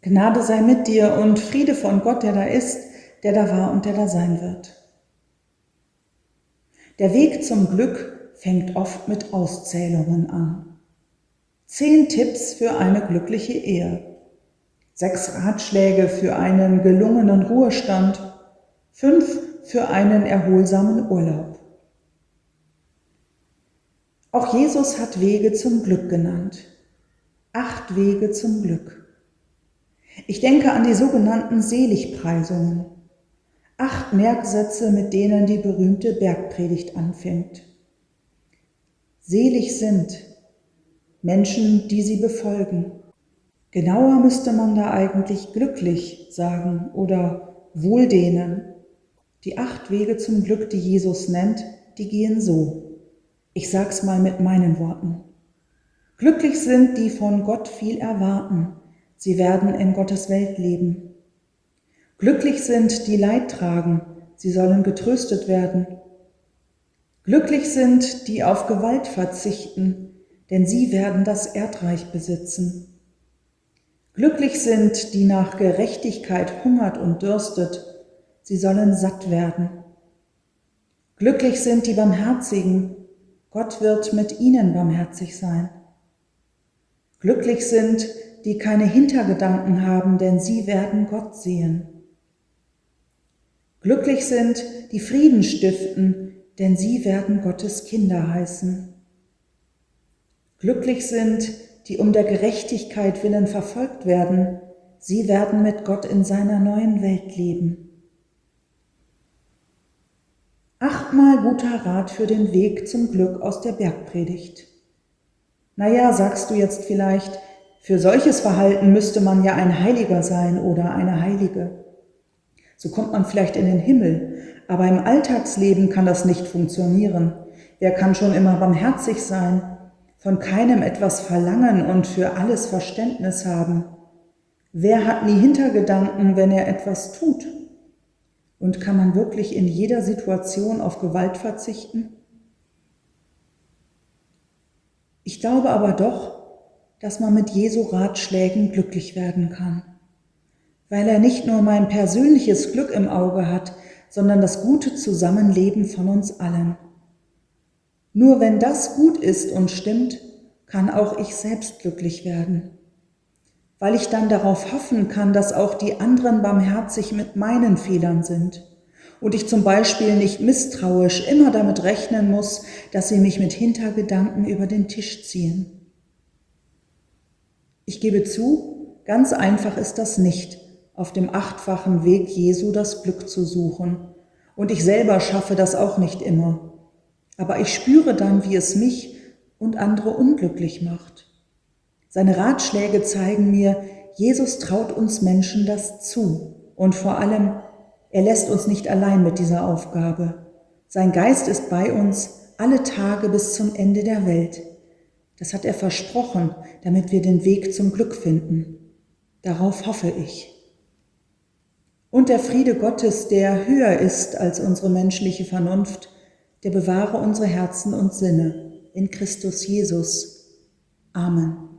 Gnade sei mit dir und Friede von Gott, der da ist, der da war und der da sein wird. Der Weg zum Glück fängt oft mit Auszählungen an. 10 Tipps für eine glückliche Ehe. 6 Ratschläge für einen gelungenen Ruhestand. 5 für einen erholsamen Urlaub. Auch Jesus hat Wege zum Glück genannt. 8 Wege zum Glück. Ich denke an die sogenannten Seligpreisungen. 8 Merksätze, mit denen die berühmte Bergpredigt anfängt. Selig sind Menschen, die sie befolgen. Genauer müsste man da eigentlich glücklich sagen oder wohldehnen. Die 8 Wege zum Glück, die Jesus nennt, die gehen so. Ich sag's mal mit meinen Worten. Glücklich sind, die von Gott viel erwarten. Sie werden in Gottes Welt leben. Glücklich sind, die Leid tragen. Sie sollen getröstet werden. Glücklich sind, die auf Gewalt verzichten, denn sie werden das Erdreich besitzen. Glücklich sind, die nach Gerechtigkeit hungert und dürstet. Sie sollen satt werden. Glücklich sind die Barmherzigen. Gott wird mit ihnen barmherzig sein. Glücklich sind, die keine Hintergedanken haben, denn sie werden Gott sehen. Glücklich sind, die Frieden stiften, denn sie werden Gottes Kinder heißen. Glücklich sind, die um der Gerechtigkeit willen verfolgt werden, sie werden mit Gott in seiner neuen Welt leben. 8-mal guter Rat für den Weg zum Glück aus der Bergpredigt. Naja, sagst du jetzt vielleicht, für solches Verhalten müsste man ja ein Heiliger sein oder eine Heilige. So kommt man vielleicht in den Himmel, aber im Alltagsleben kann das nicht funktionieren. Wer kann schon immer barmherzig sein, von keinem etwas verlangen und für alles Verständnis haben? Wer hat nie Hintergedanken, wenn er etwas tut? Und kann man wirklich in jeder Situation auf Gewalt verzichten? Ich glaube aber doch, dass man mit Jesu Ratschlägen glücklich werden kann, weil er nicht nur mein persönliches Glück im Auge hat, sondern das gute Zusammenleben von uns allen. Nur wenn das gut ist und stimmt, kann auch ich selbst glücklich werden, weil ich dann darauf hoffen kann, dass auch die anderen barmherzig mit meinen Fehlern sind und ich zum Beispiel nicht misstrauisch immer damit rechnen muss, dass sie mich mit Hintergedanken über den Tisch ziehen. Ich gebe zu, ganz einfach ist das nicht, auf dem 8-fachen Weg Jesu das Glück zu suchen. Und ich selber schaffe das auch nicht immer. Aber ich spüre dann, wie es mich und andere unglücklich macht. Seine Ratschläge zeigen mir, Jesus traut uns Menschen das zu. Und vor allem, er lässt uns nicht allein mit dieser Aufgabe. Sein Geist ist bei uns alle Tage bis zum Ende der Welt. Das hat er versprochen, damit wir den Weg zum Glück finden. Darauf hoffe ich. Und der Friede Gottes, der höher ist als unsere menschliche Vernunft, der bewahre unsere Herzen und Sinne in Christus Jesus. Amen.